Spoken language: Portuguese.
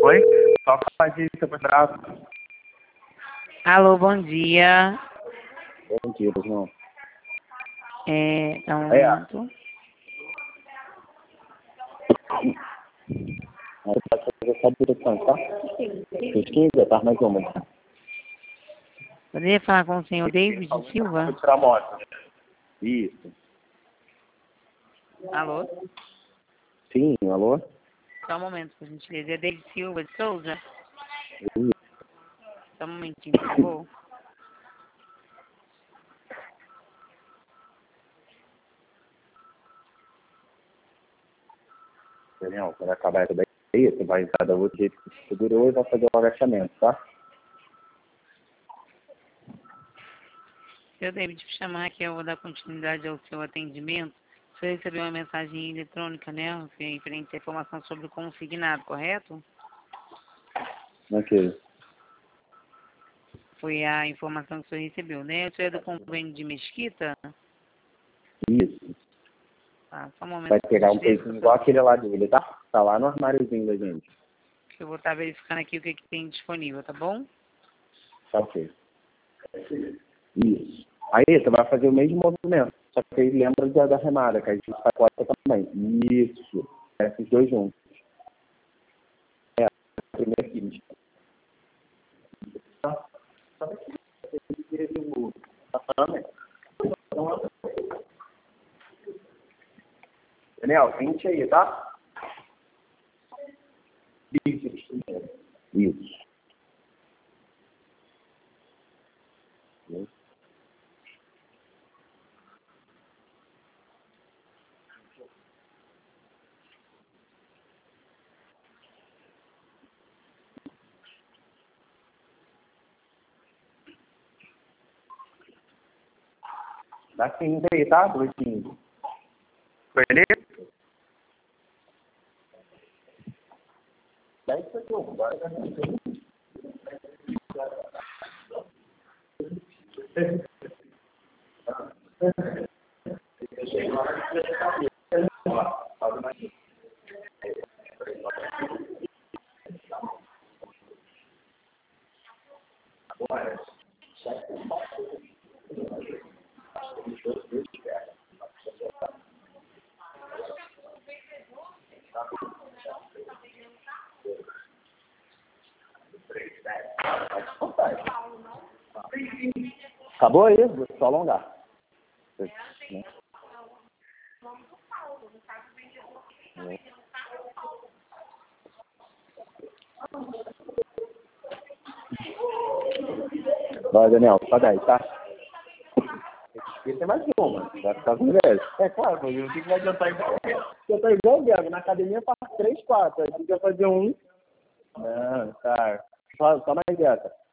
Oi? Só faz isso para trás. Alô, bom dia. Bom dia, irmão. Dá um momento. Aí pode fazer só a direção, tá? Pesquisa, tá? Mais uma. Poderia falar com o senhor David Silva? Vou tirar a moto. Isso. Alô? Sim, alô? Só um momento, por gentileza. É David Silva de Souza? Isso. Só um momentinho, por favor. Daniel, quando acabar essa daí, você vai entrar da outro jeito que você segurou e vai fazer o agachamento, tá? Seu David, me chamar aqui, eu vou dar continuidade ao seu atendimento. Você recebeu uma mensagem eletrônica, né? Referente à informação sobre o consignado, correto? Ok. Foi a informação que o senhor recebeu, né? O senhor é do convênio de Mesquita? Isso. Tá, só um momento. Vai pegar um por gentileza, peitinho igual aquele lá dele, tá? Tá lá no armáriozinho da gente. que eu vou estar verificando aqui o que tem disponível, tá bom? Tá ok. Isso. Aí você vai fazer o mesmo movimento. Só que aí lembra da remada, que a gente sacota também. Isso. Esses dois juntos. É, a primeira seguinte. Daniel, 20 aí, tá? Isso. Isso. Dá 15 aí, tá? 2,15. Beleza? 10 segundos. Agora já não. Acabou aí? Vou só alongar. Vai, Daniel, só 10, tá? Tem mais uma, vai ficar com 10. É claro, porque o que vai adiantar igual? Eu tô igual o Diego, na academia eu faço 3, 4, aí você quer fazer um. Não, cara, só mais essa.